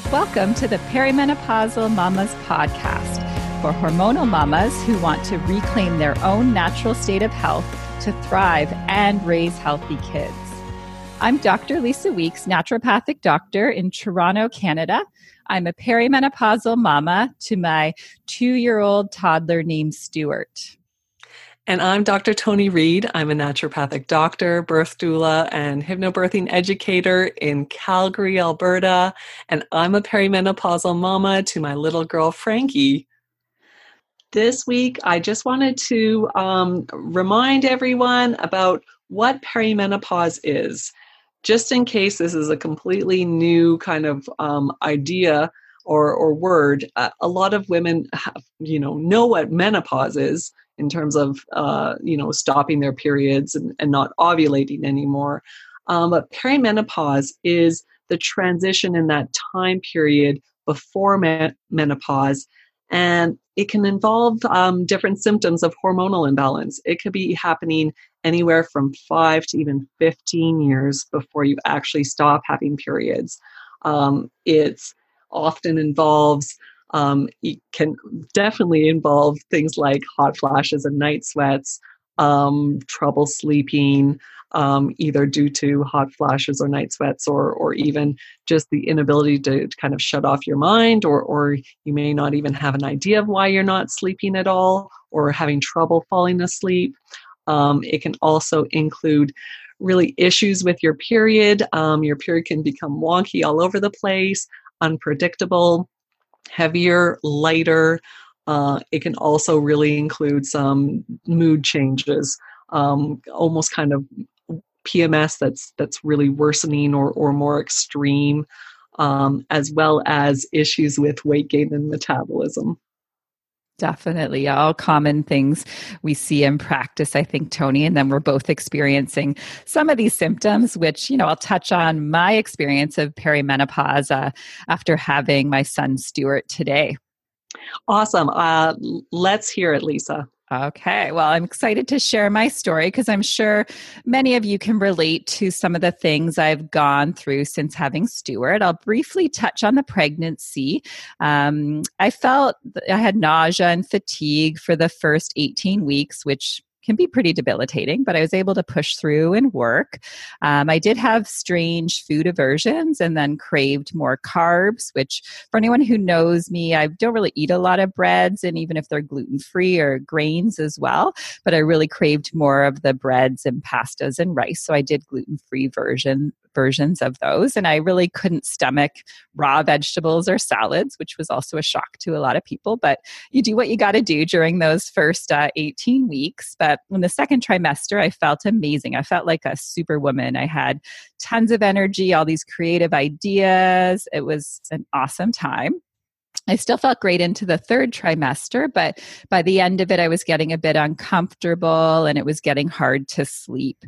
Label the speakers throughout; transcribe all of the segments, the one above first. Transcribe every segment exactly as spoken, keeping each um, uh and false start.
Speaker 1: Welcome to the Perimenopausal Mamas podcast for hormonal mamas who want to reclaim their own natural state of health to thrive and raise healthy kids. I'm Doctor Lisa Weeks, naturopathic doctor in Toronto, Canada. I'm a perimenopausal mama to my two-year-old toddler named Stuart.
Speaker 2: And I'm Doctor Toni Reid. I'm a naturopathic doctor, birth doula, and hypnobirthing educator in Calgary, Alberta. And I'm a perimenopausal mama to my little girl, Frankie. This week, I just wanted to um, remind everyone about what perimenopause is, just in case this is a completely new kind of um, idea or, or word. Uh, a lot of women have, you know, know what menopause is, in terms of, uh, you know, stopping their periods and, and not ovulating anymore. Um, but perimenopause is the transition in that time period before men- menopause. And it can involve um, different symptoms of hormonal imbalance. It could be happening anywhere from five to even fifteen years before you actually stop having periods. Um, it's often involves Um, it can definitely involve things like hot flashes and night sweats, um, trouble sleeping, um, either due to hot flashes or night sweats, or or even just the inability to, to kind of shut off your mind, or or you may not even have an idea of why you're not sleeping at all, or having trouble falling asleep. Um, it can also include really issues with your period. Um, your period can become wonky all over the place, unpredictable, heavier, lighter. Uh, it can also really include some mood changes, um, almost kind of P M S that's that's really worsening or, or more extreme, um, as well as issues with weight gain and metabolism.
Speaker 1: Definitely. All common things we see in practice, I think, Toni, and then we're both experiencing some of these symptoms, which, you know, I'll touch on my experience of perimenopause uh, after having my son, Stuart, today.
Speaker 2: Awesome. Uh, let's hear it, Lisa.
Speaker 1: Okay. Well, I'm excited to share my story because I'm sure many of you can relate to some of the things I've gone through since having Stuart. I'll briefly touch on the pregnancy. Um, I felt I had nausea and fatigue for the first eighteen weeks, which can be pretty debilitating, but I was able to push through and work. Um, I did have strange food aversions and then craved more carbs, which for anyone who knows me, I don't really eat a lot of breads, and even if they're gluten-free or grains as well, but I really craved more of the breads and pastas and rice. So I did gluten-free version versions of those. And I really couldn't stomach raw vegetables or salads, which was also a shock to a lot of people. But you do what you got to do during those first uh, eighteen weeks. But in the second trimester, I felt amazing. I felt like a superwoman. I had tons of energy, all these creative ideas. It was an awesome time. I still felt great into the third trimester, but by the end of it, I was getting a bit uncomfortable and it was getting hard to sleep.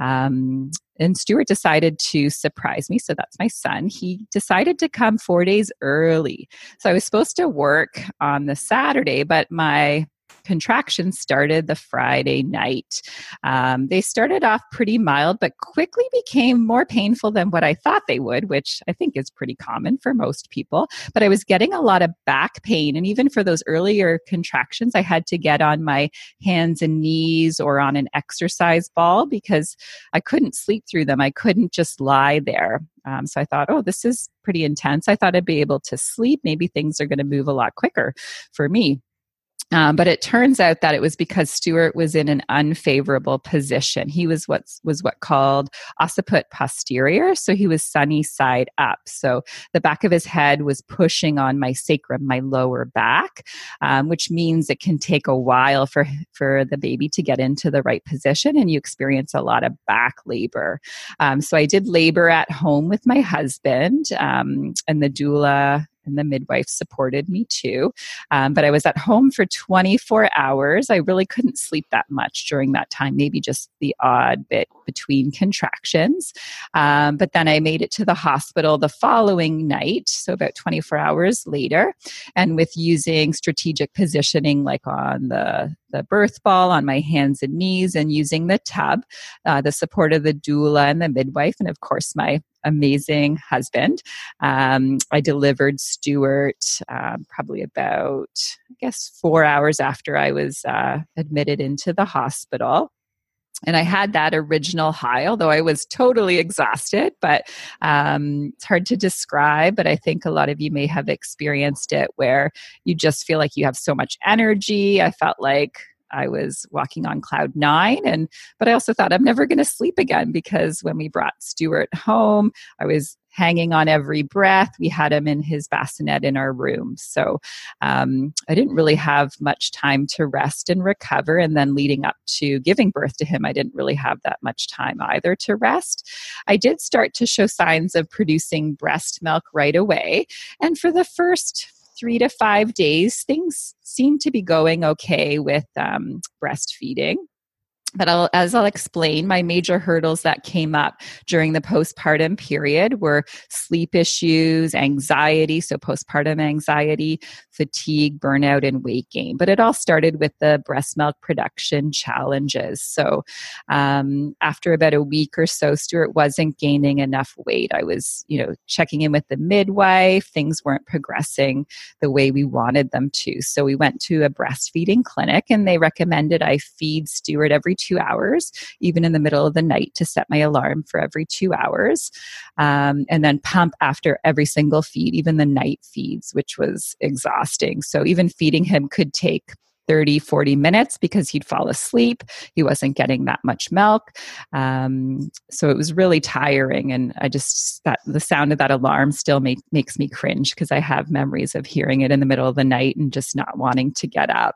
Speaker 1: Um, and Stuart decided to surprise me. So that's my son. He decided to come four days early. So I was supposed to work on the Saturday, but my contractions started the Friday night. Um, they started off pretty mild, but quickly became more painful than what I thought they would, which I think is pretty common for most people. But I was getting a lot of back pain. And even for those earlier contractions, I had to get on my hands and knees or on an exercise ball because I couldn't sleep through them. I couldn't just lie there. Um, so I thought, oh, this is pretty intense. I thought I'd be able to sleep. Maybe things are going to move a lot quicker for me. Um, but it turns out that it was because Stuart was in an unfavorable position. He was what's was what called occiput posterior, so he was sunny side up. So the back of his head was pushing on my sacrum, my lower back, um, which means it can take a while for for the baby to get into the right position, and you experience a lot of back labor. Um, so I did labor at home with my husband, um, and the doula and the midwife supported me too. Um, but I was at home for twenty-four hours. I really couldn't sleep that much during that time, maybe just the odd bit between contractions. Um, but then I made it to the hospital the following night, so about twenty-four hours later. And with using strategic positioning, like on the the birth ball on my hands and knees and using the tub, uh, the support of the doula and the midwife, and of course my amazing husband. Um, I delivered Stuart uh, probably about, I guess, four hours after I was uh, admitted into the hospital. And I had that original high, although I was totally exhausted, but um, it's hard to describe. But I think a lot of you may have experienced it where you just feel like you have so much energy. I felt like I was walking on cloud nine. And, but I also thought I'm never going to sleep again, because when we brought Stuart home, I was hanging on every breath. We had him in his bassinet in our room. So um, I didn't really have much time to rest and recover. And then leading up to giving birth to him, I didn't really have that much time either to rest. I did start to show signs of producing breast milk right away. And for the first three to five days, things seemed to be going okay with um, breastfeeding. But I'll, as I'll explain, my major hurdles that came up during the postpartum period were sleep issues, anxiety, so postpartum anxiety, fatigue, burnout, and weight gain. But it all started with the breast milk production challenges. So um, after about a week or so, Stuart wasn't gaining enough weight. I was, you know, checking in with the midwife. Things weren't progressing the way we wanted them to. So we went to a breastfeeding clinic, and they recommended I feed Stuart every two hours, even in the middle of the night, to set my alarm for every two hours. Um, and then pump after every single feed, even the night feeds, which was exhausting. So even feeding him could take thirty, forty minutes because he'd fall asleep. He wasn't getting that much milk. Um, so it was really tiring. And I just, that the sound of that alarm still make, makes me cringe, because I have memories of hearing it in the middle of the night and just not wanting to get up.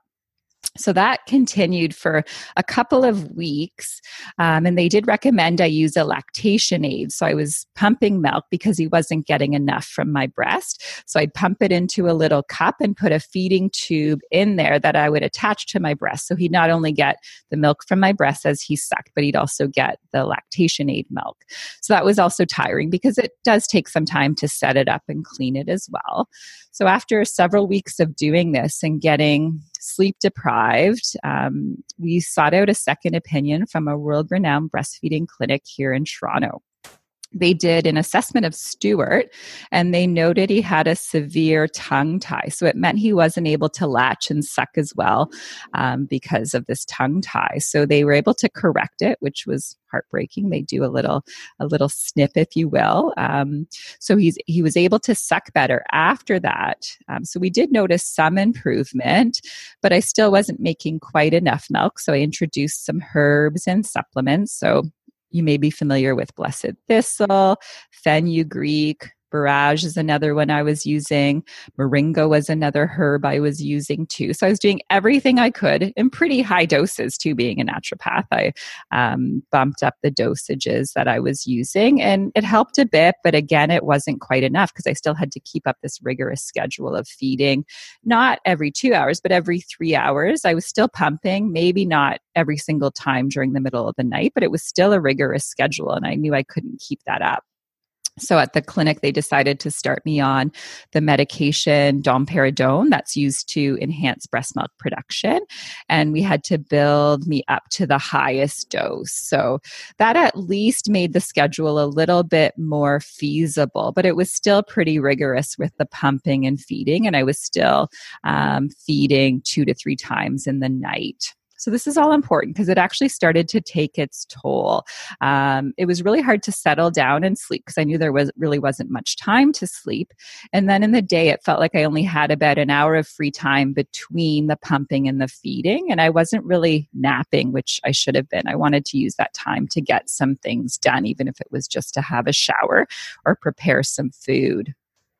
Speaker 1: So that continued for a couple of weeks. Um, and they did recommend I use a lactation aid. So I was pumping milk because he wasn't getting enough from my breast. So I'd pump it into a little cup and put a feeding tube in there that I would attach to my breast. So he'd not only get the milk from my breast as he sucked, but he'd also get the lactation aid milk. So that was also tiring, because it does take some time to set it up and clean it as well. So after several weeks of doing this and getting sleep deprived, um, we sought out a second opinion from a world-renowned breastfeeding clinic here in Toronto. They did an assessment of Stuart, and they noted he had a severe tongue tie. So it meant he wasn't able to latch and suck as well um, because of this tongue tie. So they were able to correct it, which was heartbreaking. They do a little, a little snip, if you will. Um, so he's he was able to suck better after that. Um, so we did notice some improvement, but I still wasn't making quite enough milk. So I introduced some herbs and supplements. So you may be familiar with Blessed Thistle, fenugreek, Borage is another one I was using. Moringa was another herb I was using too. So I was doing everything I could in pretty high doses too, being a naturopath. I um, bumped up the dosages that I was using, and it helped a bit. But again, it wasn't quite enough, because I still had to keep up this rigorous schedule of feeding, not every two hours, but every three hours. I was still pumping, maybe not every single time during the middle of the night, but it was still a rigorous schedule, and I knew I couldn't keep that up. So at the clinic, they decided to start me on the medication domperidone that's used to enhance breast milk production. And we had to build me up to the highest dose. So that at least made the schedule a little bit more feasible, but it was still pretty rigorous with the pumping and feeding. And I was still um, feeding two to three times in the night. So this is all important, because it actually started to take its toll. Um, it was really hard to settle down and sleep, because I knew there was really wasn't much time to sleep. And then in the day, it felt like I only had about an hour of free time between the pumping and the feeding. And I wasn't really napping, which I should have been. I wanted to use that time to get some things done, even if it was just to have a shower or prepare some food.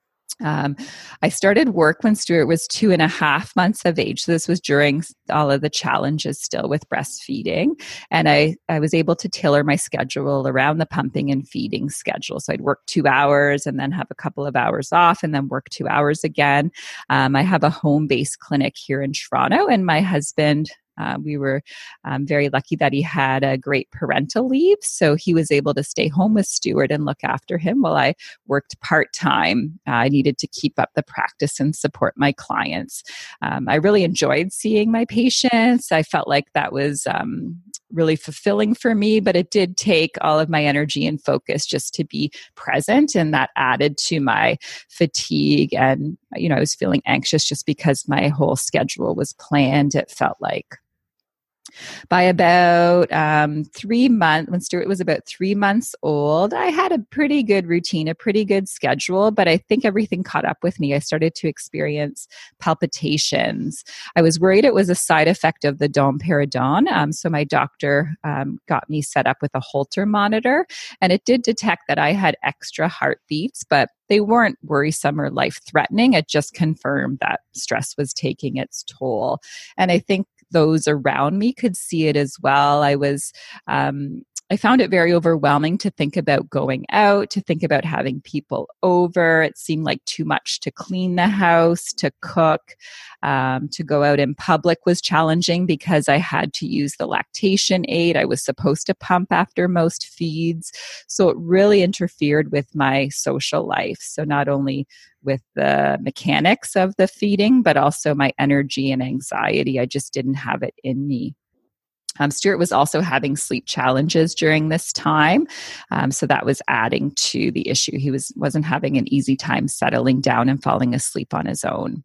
Speaker 1: Um, I started work when Stuart was two and a half months of age. So this was during all of the challenges still with breastfeeding. And I, I was able to tailor my schedule around the pumping and feeding schedule. So I'd work two hours and then have a couple of hours off and then work two hours again. Um, I have a home-based clinic here in Toronto, and my husband Uh, we were um, very lucky that he had a great parental leave. So he was able to stay home with Stuart and look after him while I worked part-time. Uh, I needed to keep up the practice and support my clients. Um, I really enjoyed seeing my patients. I felt like that was um, really fulfilling for me, but it did take all of my energy and focus just to be present. And that added to my fatigue. And, you know, I was feeling anxious just because my whole schedule was planned, it felt like. By about um, three months, when Stuart was about three months old, I had a pretty good routine, a pretty good schedule, but I think everything caught up with me. I started to experience palpitations. I was worried it was a side effect of the domperidone. Um, so my doctor um, got me set up with a Holter monitor, and it did detect that I had extra heartbeats, but they weren't worrisome or life-threatening. It just confirmed that stress was taking its toll. And I think those around me could see it as well. I was, um, I found it very overwhelming to think about going out, to think about having people over. It seemed like too much to clean the house, to cook, um, to go out in public was challenging because I had to use the lactation aid. I was supposed to pump after most feeds. So it really interfered with my social life. So not only with the mechanics of the feeding, but also my energy and anxiety. I just didn't have it in me. Um, Stuart was also having sleep challenges during this time. Um, so that was adding to the issue. He was, wasn't having an easy time settling down and falling asleep on his own.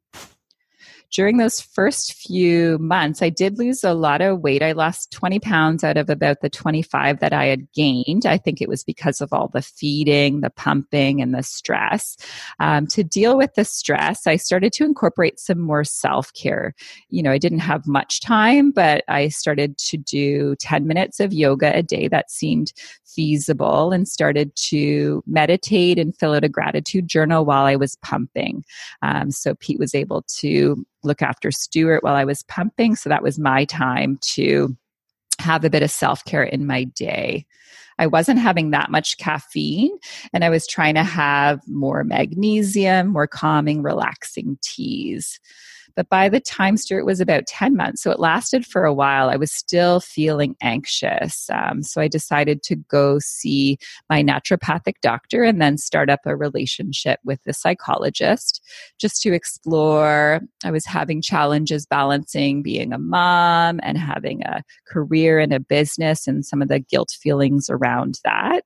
Speaker 1: During those first few months, I did lose a lot of weight. I lost twenty pounds out of about the twenty-five that I had gained. I think it was because of all the feeding, the pumping, and the stress. Um, to deal with the stress, I started to incorporate some more self-care. You know, I didn't have much time, but I started to do ten minutes of yoga a day. That seemed feasible, and started to meditate and fill out a gratitude journal while I was pumping. Um, so Pete was able to look after Stuart while I was pumping. So that was my time to have a bit of self-care in my day. I wasn't having that much caffeine, and I was trying to have more magnesium, more calming, relaxing teas. But by the time Stuart was about ten months, so it lasted for a while, I was still feeling anxious. Um, so I decided to go see my naturopathic doctor and then start up a relationship with the psychologist just to explore. I was having challenges balancing being a mom and having a career and a business, and some of the guilt feelings around that.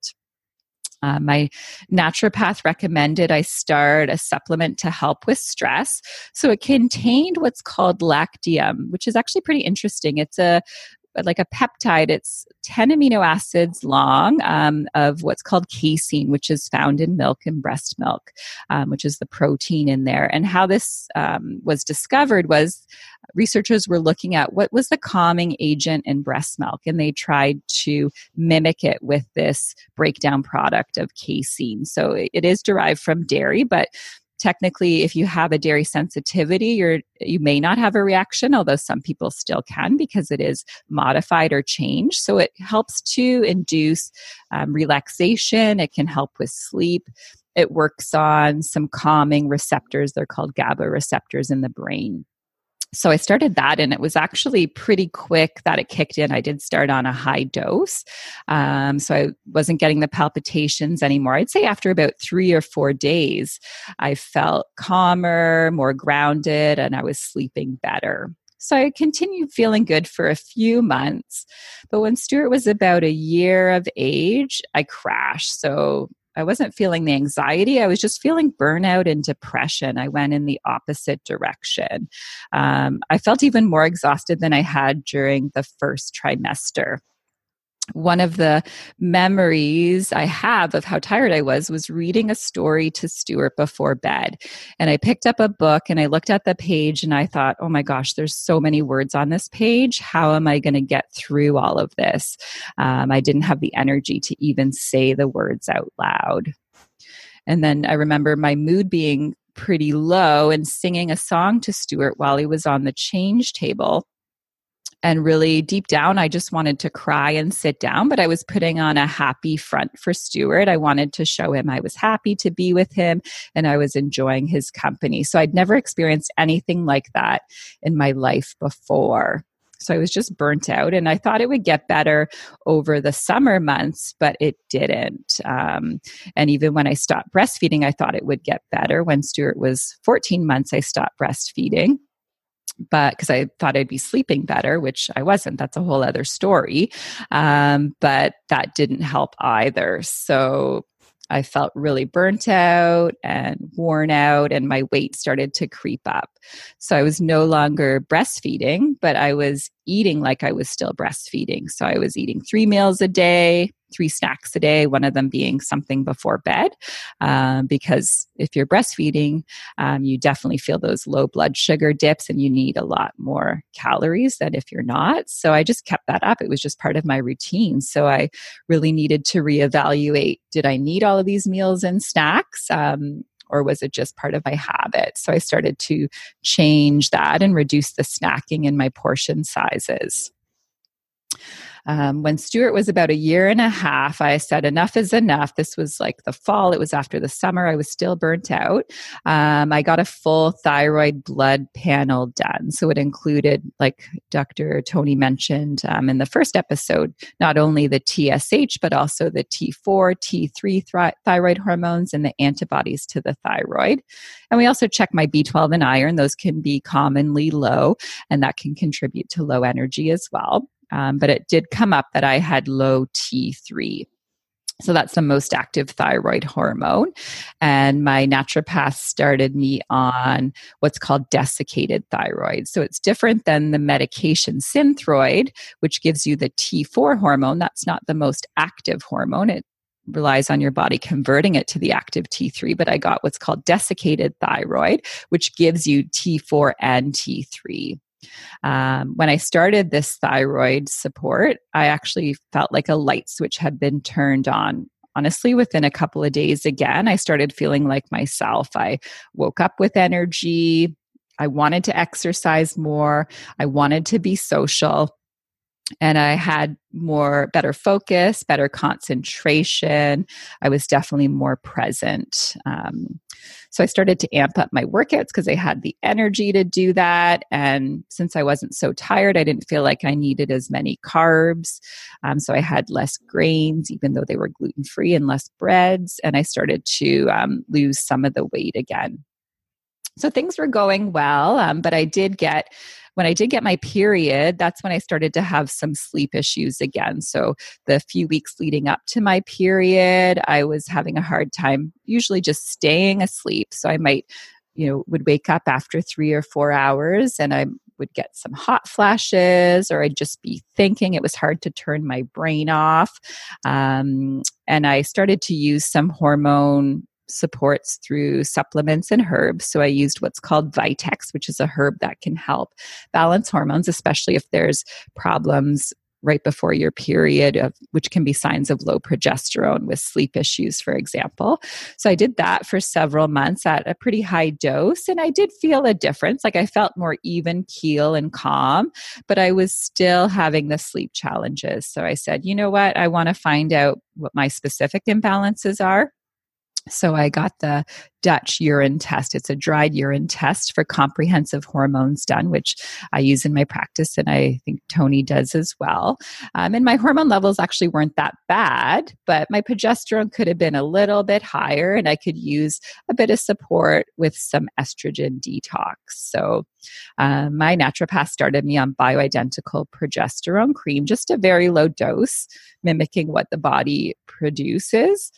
Speaker 1: Uh, my naturopath recommended I start a supplement to help with stress. So it contained what's called Lactium, which is actually pretty interesting. It's a like a peptide. It's ten amino acids long um, of what's called casein, which is found in milk and breast milk, um, which is the protein in there. And how this um, was discovered was researchers were looking at what was the calming agent in breast milk, and they tried to mimic it with this breakdown product of casein. So it, it is derived from dairy, but technically, if you have a dairy sensitivity, you're, you may not have a reaction, although some people still can because it is modified or changed. So it helps to induce um, relaxation. It can help with sleep. It works on some calming receptors. They're called GABA receptors in the brain. So I started that, and it was actually pretty quick that it kicked in. I did start on a high dose. Um, so I wasn't getting the palpitations anymore. I'd say after about three or four days, I felt calmer, more grounded, and I was sleeping better. So I continued feeling good for a few months. But when Stuart was about a year of age, I crashed. So I wasn't feeling the anxiety. I was just feeling burnout and depression. I went in the opposite direction. Um, I felt even more exhausted than I had during the first trimester. One of the memories I have of how tired I was was reading a story to Stuart before bed. And I picked up a book and I looked at the page and I thought, oh my gosh, there's so many words on this page. How am I going to get through all of this? Um, I didn't have the energy to even say the words out loud. And then I remember my mood being pretty low and singing a song to Stuart while he was on the change table. And really deep down, I just wanted to cry and sit down, but I was putting on a happy front for Stuart. I wanted to show him I was happy to be with him and I was enjoying his company. So I'd never experienced anything like that in my life before. So I was just burnt out, and I thought it would get better over the summer months, but it didn't. Um, and even when I stopped breastfeeding, I thought it would get better. When Stuart was fourteen months, I stopped breastfeeding, but because I thought I'd be sleeping better, which I wasn't. That's a whole other story. Um, but that didn't help either. So I felt really burnt out and worn out, and my weight started to creep up. So I was no longer breastfeeding, but I was eating like I was still breastfeeding. So I was eating three meals a day, three snacks a day, one of them being something before bed. Um, because if you're breastfeeding, um, you definitely feel those low blood sugar dips and you need a lot more calories than if you're not. So I just kept that up. It was just part of my routine. So I really needed to reevaluate, did I need all of these meals and snacks? Um, or was it just part of my habit? So I started to change that and reduce the snacking in my portion sizes. Um, when Stuart was about a year and a half, I said, enough is enough. This was like the fall. It was after the summer. I was still burnt out. Um, I got a full thyroid blood panel done. So it included, like Doctor Tony mentioned um, in the first episode, not only the T S H, but also the T four, T three th- thyroid hormones and the antibodies to the thyroid. And we also check my B twelve and iron. Those can be commonly low, and that can contribute to low energy as well. Um, but it did come up that I had low T three. So that's the most active thyroid hormone. And my naturopath started me on what's called desiccated thyroid. So it's different than the medication Synthroid, which gives you the T four hormone. That's not the most active hormone. It relies on your body converting it to the active T three, but I got what's called desiccated thyroid, which gives you T four and T three. Um, when I started this thyroid support, I actually felt like a light switch had been turned on. Honestly, within a couple of days, again, I started feeling like myself. I woke up with energy. I wanted to exercise more. I wanted to be social. And I had more, better focus, better concentration. I was definitely more present. Um, so I started to amp up my workouts because I had the energy to do that. And since I wasn't so tired, I didn't feel like I needed as many carbs. Um, so I had less grains, even though they were gluten-free, and less breads. And I started to um, lose some of the weight again. So things were going well, um, but I did get, when I did get my period, that's when I started to have some sleep issues again. So the few weeks leading up to my period, I was having a hard time usually just staying asleep. So I might, you know, would wake up after three or four hours and I would get some hot flashes, or I'd just be thinking. It was hard to turn my brain off. Um, and I started to use some hormone supports through supplements and herbs. So I used what's called Vitex, which is a herb that can help balance hormones, especially if there's problems right before your period, of, which can be signs of low progesterone with sleep issues, for example. So I did that for several months at a pretty high dose, and I did feel a difference. Like I felt more even keel and calm, but I was still having the sleep challenges. So I said, you know what? I want to find out what my specific imbalances are. So I got the Dutch urine test. It's a dried urine test for comprehensive hormones done, which I use in my practice, and I think Tony does as well. Um, and my hormone levels actually weren't that bad, but my progesterone could have been a little bit higher, and I could use a bit of support with some estrogen detox. So um, my naturopath started me on bioidentical progesterone cream, just a very low dose, mimicking what the body produces.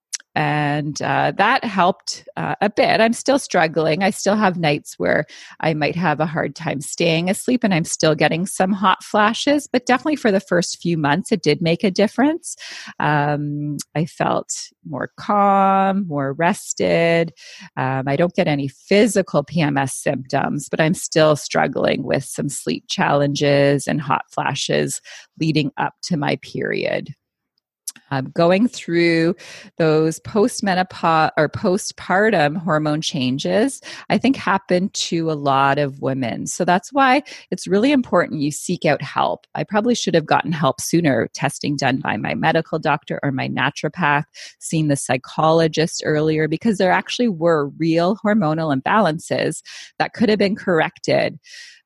Speaker 1: And uh, that helped uh, a bit. I'm still struggling. I still have nights where I might have a hard time staying asleep, and I'm still getting some hot flashes. But definitely for the first few months, it did make a difference. Um, I felt more calm, more rested. Um, I don't get any physical P M S symptoms, but I'm still struggling with some sleep challenges and hot flashes leading up to my period. Um, going through those postmenopause or postpartum hormone changes, I think happen to a lot of women. So that's why it's really important you seek out help. I probably should have gotten help sooner, testing done by my medical doctor or my naturopath, seen the psychologist earlier, because there actually were real hormonal imbalances that could have been corrected.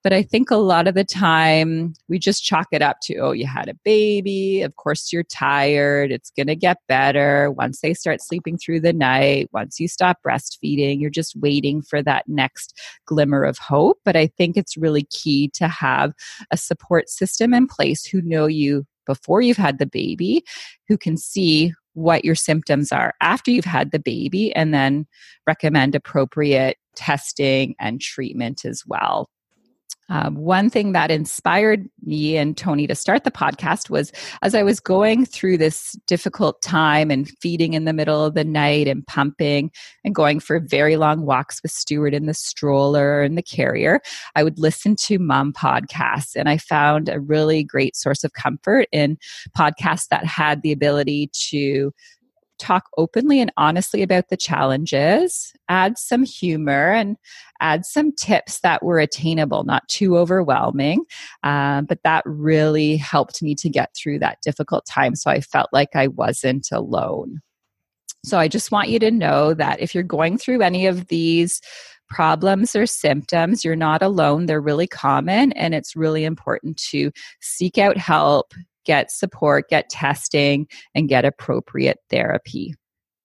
Speaker 1: But I think a lot of the time we just chalk it up to, oh, you had a baby. Of course, you're tired. It's going to get better once they start sleeping through the night. Once you stop breastfeeding, you're just waiting for that next glimmer of hope. But I think it's really key to have a support system in place who know you before you've had the baby, who can see what your symptoms are after you've had the baby, and then recommend appropriate testing and treatment as well. Um, one thing that inspired me and Tony to start the podcast was as I was going through this difficult time and feeding in the middle of the night and pumping and going for very long walks with Stuart in the stroller and the carrier, I would listen to mom podcasts. And I found a really great source of comfort in podcasts that had the ability to talk openly and honestly about the challenges, add some humor, and add some tips that were attainable, not too overwhelming. Um, but that really helped me to get through that difficult time. So I felt like I wasn't alone. So I just want you to know that if you're going through any of these problems or symptoms, you're not alone. They're really common, and it's really important to seek out help, get support, get testing, and get appropriate therapy.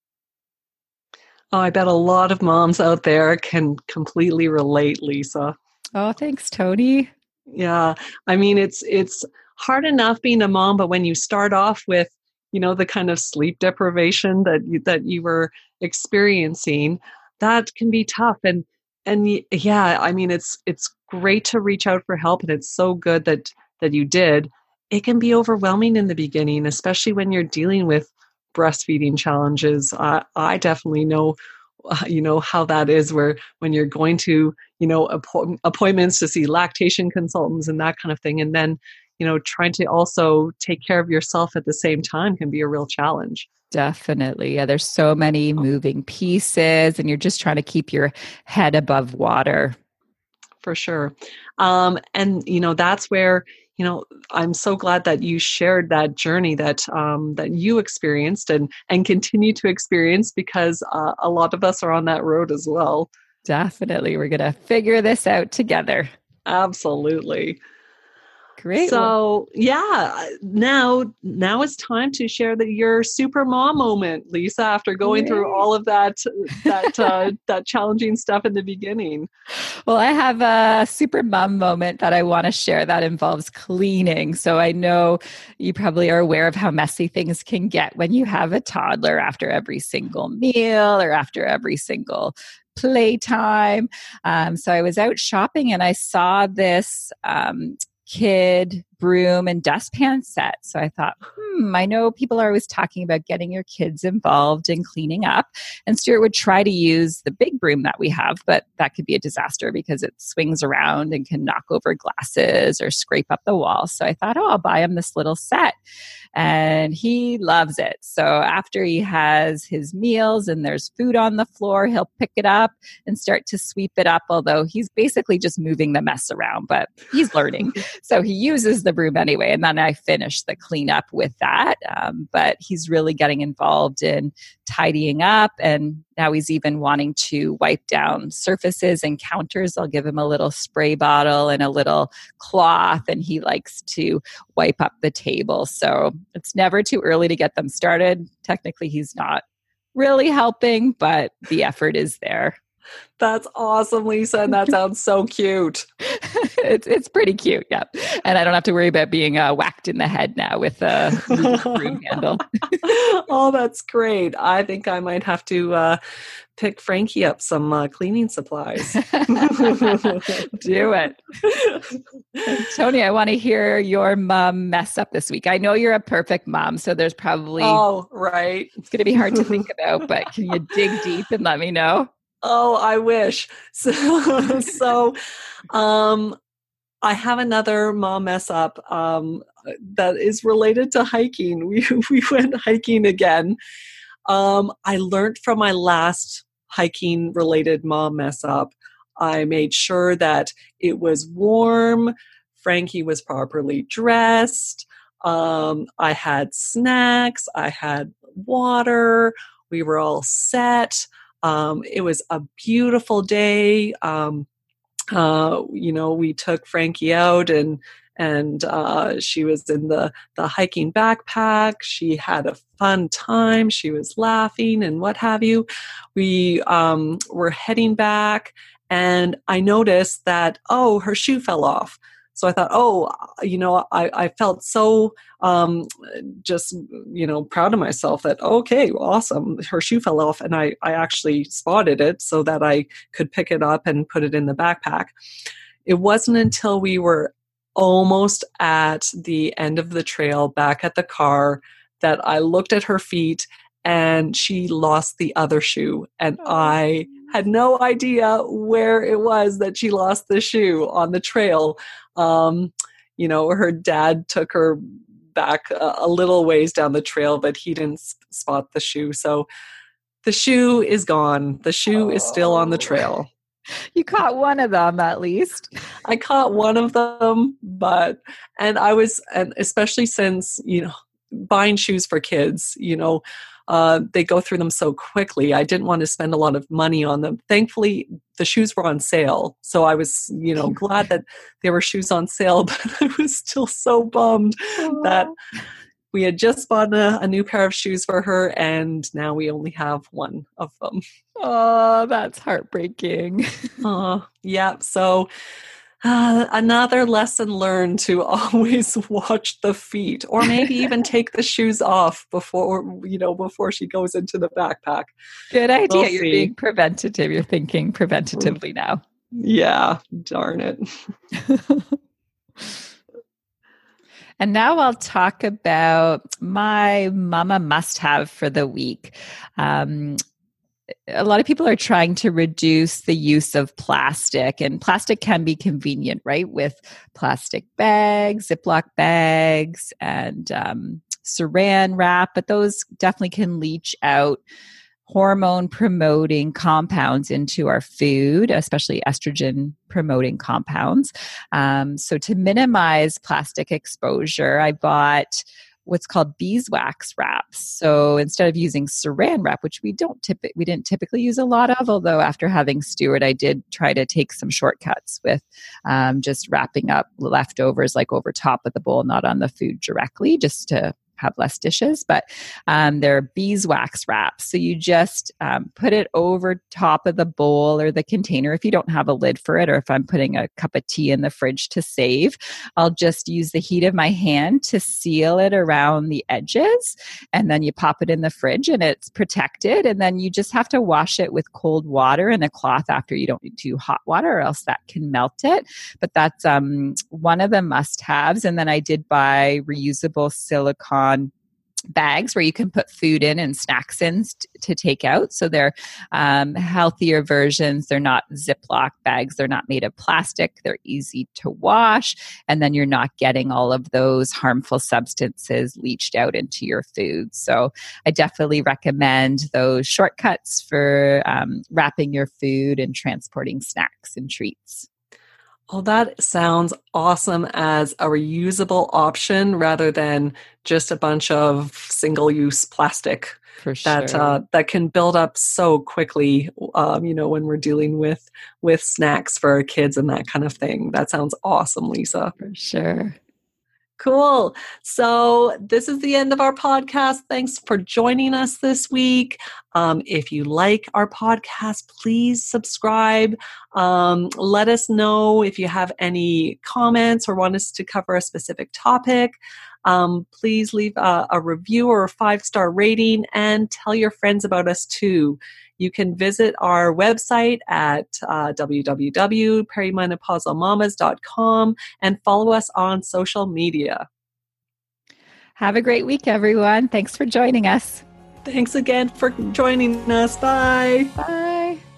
Speaker 2: Oh, I bet a lot of moms out there can completely relate, Lisa.
Speaker 1: Oh, thanks, Tony.
Speaker 2: Yeah. I mean, it's it's hard enough being a mom, but when you start off with, you know, the kind of sleep deprivation that you, that you were experiencing, that can be tough. And and yeah, I mean, it's it's great to reach out for help, and it's so good that that you did. It can be overwhelming in the beginning, especially when you're dealing with breastfeeding challenges. Uh, I definitely know, uh, you know, how that is where when you're going to, you know, appo- appointments to see lactation consultants and that kind of thing. And then, you know, trying to also take care of yourself at the same time can be a real challenge.
Speaker 1: Definitely. Yeah, there's so many moving pieces, and you're just trying to keep your head above water.
Speaker 2: For sure. Um, and, you know, that's where, you know, I'm so glad that you shared that journey that um, that you experienced and, and continue to experience, because uh, a lot of us are on that road as well.
Speaker 1: Definitely. We're going to figure this out together.
Speaker 2: Absolutely.
Speaker 1: Great.
Speaker 2: So yeah, now now it's time to share the, your super mom moment, Lisa. After going Yay. through all of that that uh, that challenging stuff in the beginning.
Speaker 1: Well, I have a super mom moment that I want to share that involves cleaning. So I know you probably are aware of how messy things can get when you have a toddler after every single meal or after every single playtime. Um, so I was out shopping and I saw this. Um, kid broom and dustpan set. So I thought, hmm, I know people are always talking about getting your kids involved in cleaning up. And Stuart would try to use the big broom that we have, but that could be a disaster because it swings around and can knock over glasses or scrape up the wall. So I thought, oh, I'll buy him this little set. And he loves it. So after he has his meals and there's food on the floor, he'll pick it up and start to sweep it up, although he's basically just moving the mess around, but he's learning. So he uses the broom anyway. And then I finish the cleanup with that. Um, but he's really getting involved in tidying up. And now he's even wanting to wipe down surfaces and counters. I'll give him a little spray bottle and a little cloth, and he likes to wipe up the table. So it's never too early to get them started. Technically, he's not really helping, but the effort is there.
Speaker 2: That's awesome, Lisa. And that sounds so cute.
Speaker 1: it's it's pretty cute, yeah. And I don't have to worry about being uh, whacked in the head now with a broom handle.
Speaker 2: Oh, that's great. I think I might have to uh, pick Frankie up some uh, cleaning supplies.
Speaker 1: Do it. Tony, I want to hear your mom mess up this week. I know you're a perfect mom, so there's probably...
Speaker 2: Oh, right.
Speaker 1: It's going to be hard to think about, but can you dig deep and let me know?
Speaker 2: Oh, I wish. So, so um, I have another mom mess up um, that is related to hiking. We we went hiking again. Um, I learned from my last hiking related mom mess up. I made sure that it was warm. Frankie was properly dressed. Um, I had snacks. I had water. We were all set. Um, it was a beautiful day. Um, Uh, you know, we took Frankie out and and uh, she was in the, the hiking backpack. She had a fun time. She was laughing and what have you. We um, were heading back, and I noticed that, oh, her shoe fell off. So I thought, oh, you know, I, I felt so um, just, you know, proud of myself that, okay, awesome, her shoe fell off. And I, I actually spotted it so that I could pick it up and put it in the backpack. It wasn't until we were almost at the end of the trail back at the car that I looked at her feet and she lost the other shoe. And oh. I had no idea where it was that she lost the shoe on the trail. Um, you know, her dad took her back a, a little ways down the trail, but he didn't s- spot the shoe. So the shoe is gone. The shoe oh. is still on the trail.
Speaker 1: You caught one of them at least.
Speaker 2: I caught one of them, but, and I was, and especially since, you know, buying shoes for kids, you know, uh, they go through them so quickly. I didn't want to spend a lot of money on them. Thankfully, the shoes were on sale. So I was, you know, glad that there were shoes on sale, but I was still so bummed Aww. that we had just bought a, a new pair of shoes for her, and now we only have one of them.
Speaker 1: Oh, that's heartbreaking.
Speaker 2: uh, yeah. So uh, another lesson learned to always watch the feet, or maybe even take the shoes off before, you know, before she goes into the backpack.
Speaker 1: Good idea. We'll You're being preventative. You're thinking preventatively now.
Speaker 2: Yeah. Darn it.
Speaker 1: And now I'll talk about my mama must-have for the week. Um, a lot of people are trying to reduce the use of plastic, and plastic can be convenient, right? With plastic bags, Ziploc bags, and um, saran wrap, but those definitely can leach out hormone promoting compounds into our food, especially estrogen promoting compounds. Um, so to minimize plastic exposure, I bought what's called beeswax wraps. So instead of using saran wrap, which we don't typically, we didn't typically use a lot of, although after having Stuart, I did try to take some shortcuts with um, just wrapping up leftovers like over top of the bowl, not on the food directly, just to have less dishes, but um, they're beeswax wraps. So you just um, put it over top of the bowl or the container if you don't have a lid for it, or if I'm putting a cup of tea in the fridge to save, I'll just use the heat of my hand to seal it around the edges, and then you pop it in the fridge and it's protected, and then you just have to wash it with cold water and a cloth after. You don't do hot water or else that can melt it. But that's um, one of the must-haves. And then I did buy reusable silicone bags where you can put food in and snacks in t- to take out. So they're um, healthier versions. They're not Ziploc bags. They're not made of plastic. They're easy to wash. And then you're not getting all of those harmful substances leached out into your food. So I definitely recommend those shortcuts for um, wrapping your food and transporting snacks and treats.
Speaker 2: Oh, that sounds awesome as a reusable option rather than just a bunch of single-use plastic.
Speaker 1: For sure.
Speaker 2: That uh, that can build up so quickly. Um, you know, when we're dealing with with snacks for our kids and that kind of thing. That sounds awesome, Lisa.
Speaker 1: For sure.
Speaker 2: Cool. So this is the end of our podcast. Thanks for joining us this week. Um, if you like our podcast, please subscribe. Um, let us know if you have any comments or want us to cover a specific topic. Um, please leave a, a review or a five-star rating and tell your friends about us too. You can visit our website at uh, w w w dot perimenopausal mamas dot com and follow us on social media.
Speaker 1: Have a great week, everyone. Thanks for joining us.
Speaker 2: Thanks again for joining us. Bye.
Speaker 1: Bye.